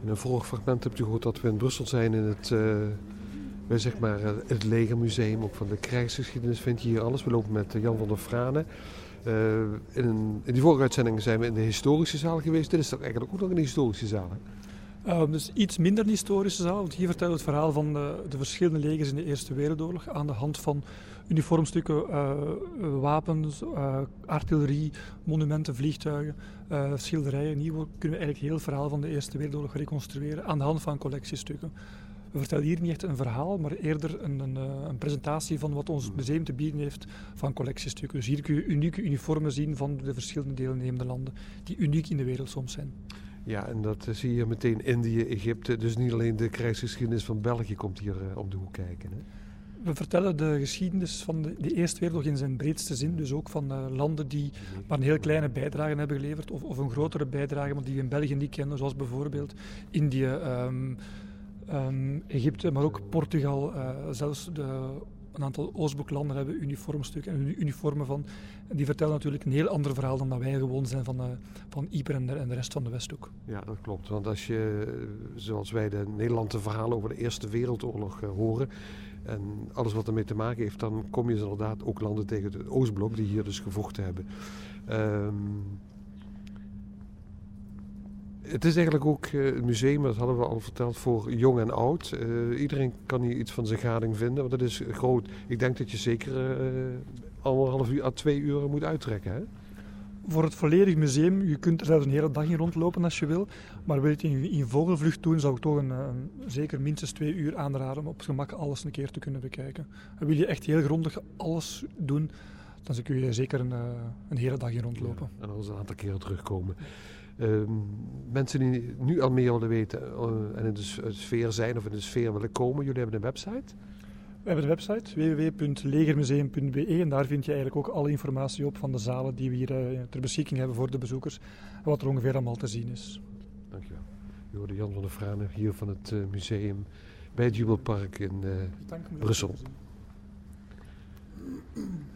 In een vorig fragment hebt u gehoord dat we in Brussel zijn in het Legermuseum. Ook van de krijgsgeschiedenis vind je hier alles. We lopen met Jan van der Frane. In die vorige uitzending zijn we in de historische zaal geweest. Dit is toch eigenlijk ook nog een historische zaal, hè? Dus iets minder een historische zaal, want hier vertellen we het verhaal van de verschillende legers in de Eerste Wereldoorlog aan de hand van uniformstukken, wapens, artillerie, monumenten, vliegtuigen, schilderijen. Hier kunnen we eigenlijk heel het verhaal van de Eerste Wereldoorlog reconstrueren aan de hand van collectiestukken. We vertellen hier niet echt een verhaal, maar eerder een presentatie van wat ons museum te bieden heeft van collectiestukken. Dus hier kun je unieke uniformen zien van de verschillende deelnemende landen, die uniek in de wereld soms zijn. Ja, en dat zie je meteen Indië, Egypte. Dus niet alleen de krijgsgeschiedenis van België komt hier om de hoek kijken, hè? We vertellen de geschiedenis van de Eerste Wereldoorlog in zijn breedste zin. Dus ook van landen die maar een heel kleine bijdrage hebben geleverd. Of een grotere bijdrage, maar die we in België niet kennen. Zoals bijvoorbeeld Indië, Egypte, maar ook Portugal. Zelfs een aantal Oostbloklanden hebben uniformstukken en uniformen van. En die vertellen natuurlijk een heel ander verhaal dan dat wij gewoon zijn van Ypres en de rest van de Westhoek. Ja, dat klopt. Want als je, zoals wij de Nederlandse verhalen over de Eerste Wereldoorlog horen en alles wat ermee te maken heeft, dan kom je inderdaad ook landen tegen het Oostblok die hier dus gevochten hebben. Het is eigenlijk ook een museum, dat hadden we al verteld, voor jong en oud. Iedereen kan hier iets van zijn gading vinden, want dat is groot. Ik denk dat je zeker 1,5 uur à 2 uur moet uittrekken, hè? Voor het volledig museum, je kunt er zelfs een hele dag in rondlopen als je wil. Maar wil je het in vogelvlucht doen, zou ik toch zeker minstens 2 uur aanraden om op het gemak alles een keer te kunnen bekijken. En wil je echt heel grondig alles doen, dan kun je zeker een hele dag in rondlopen. Ja, en dan eens een aantal keren terugkomen. Mensen die nu al meer willen weten en in de sfeer zijn of in de sfeer willen komen, jullie hebben een website? We hebben de website www.legermuseum.be en daar vind je eigenlijk ook alle informatie op van de zalen die we hier ter beschikking hebben voor de bezoekers en wat er ongeveer allemaal te zien is. Dankjewel. Je hoorde Jan van der Frane hier van het museum bij het Jubelpark in Brussel.